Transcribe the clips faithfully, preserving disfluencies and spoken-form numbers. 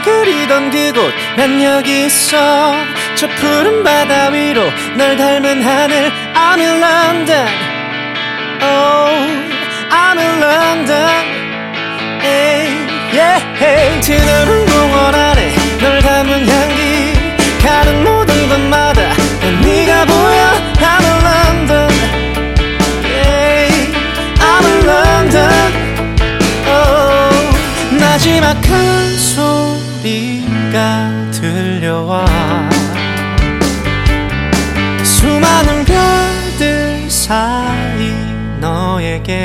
그때 그리던 그곳 난 여기 있어. 저 푸른 바다 위로 널 닮은 하늘. I'm in London, oh I'm in London, hey, yeah, hey. 드넓은 공원 안에 널 담은 향기. 가는 모든 곳마다 난 네가 보여. I'm in London, yeah, I'm in London, oh. 나지막한 소리가 들려와. 수많은 별들 사이 너에게.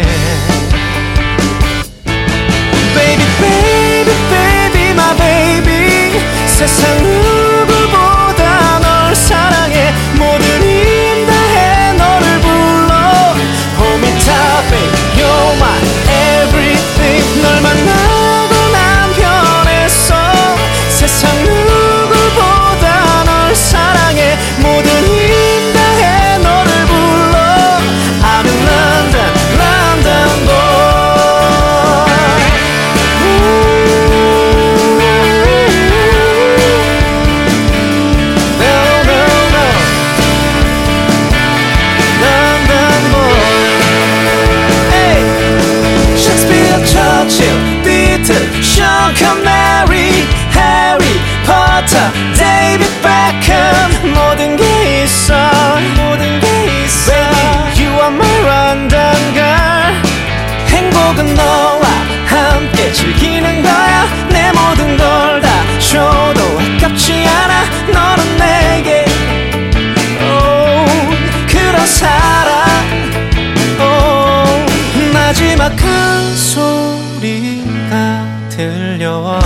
Baby, baby, baby, my baby. 세상 누구보다 널 사랑해. 모든 힘 다해 너를 불러. Hold me tight, baby, you're my everything. 널 만나고 난 변했어. 세상 누구보다 널 사랑해. 모든 힘 다해 너를 불러. I'm in London, London boy. No, no, no, London boy. Hey, Shakespeare, Churchill, Beatles, Sean Connery, Harry Potter, David Beckham. 모든 게 있어, 모든 게 있어. Baby, you are my London girl. 행복은 너와 함께 즐기는 거야. 내 모든 걸 다 줘도 아깝지 않아. 너는 내게 oh, 그런 사랑. oh. 마지막한 소리가 들려와.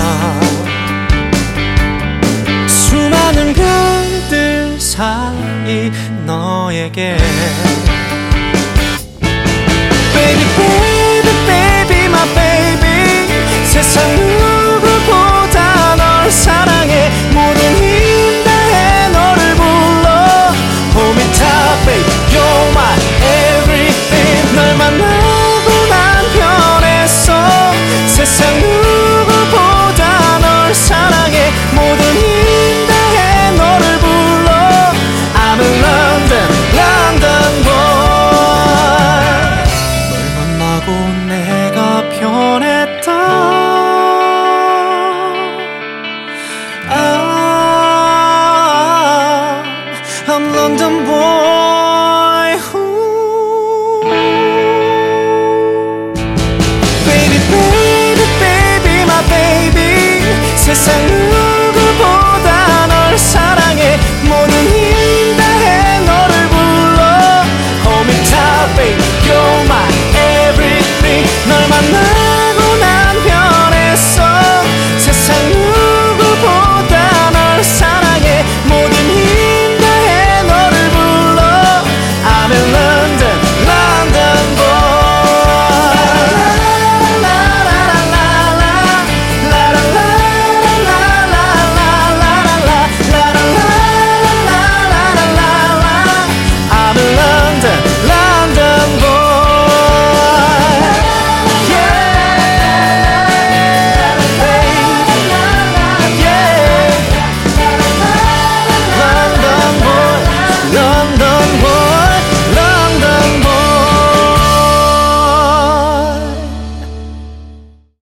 수많은 별들 사이 너에게.